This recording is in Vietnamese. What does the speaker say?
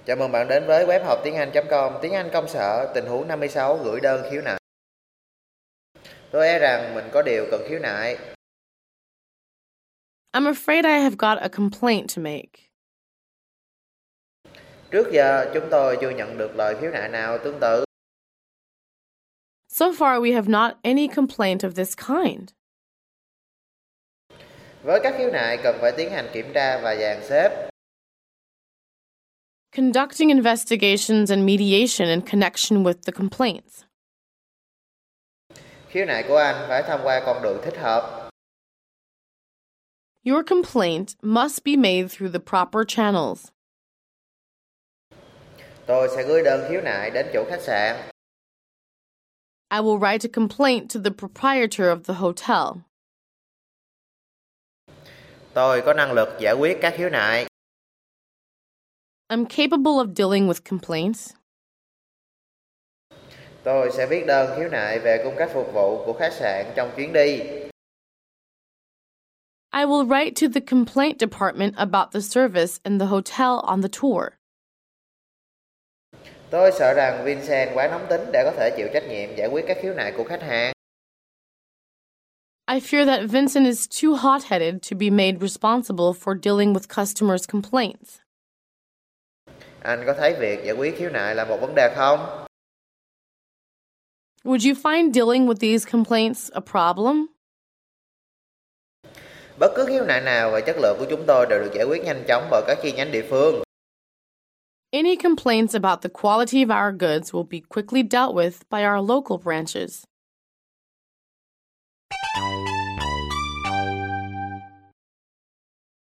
Chào mừng bạn đến với web học tiếng Anh.com, tiếng Anh công sở, tình huống 56 gửi đơn khiếu nại. Tôi e rằng mình có điều cần khiếu nại. I'm afraid I have got a complaint to make. Trước giờ chúng tôi chưa nhận được lời khiếu nại nào tương tự. So far, we have not any complaint of this kind. Với các khiếu nại cần phải tiến hành kiểm tra và dàn xếp. Conducting investigations and mediation in connection with the complaints. Khiếu nại của anh phải thông qua con đường thích hợp. Your complaint must be made through the proper channels. Tôi sẽ gửi đơn khiếu nại đến chủ khách sạn. I will write a complaint to the proprietor of the hotel. Tôi có năng lực giải quyết các khiếu nại. I'm capable of dealing with complaints. Tôi sẽ viết đơn khiếu nại về cung cách phục vụ của khách sạn trong chuyến đi. I will write to the complaint department about the service in the hotel on the tour. Tôi sợ rằng Vincent quá nóng tính để có thể chịu trách nhiệm giải quyết các khiếu nại của khách hàng. I fear that Vincent is too hot-headed to be made responsible for dealing with customers' complaints. Anh có thấy việc giải quyết khiếu nại là một vấn đề không? Would you find dealing with these complaints a problem? Bất cứ khiếu nại nào về chất lượng của chúng tôi đều được giải quyết nhanh chóng bởi các chi nhánh địa phương. Any complaints about the quality of our goods will be quickly dealt with by our local branches.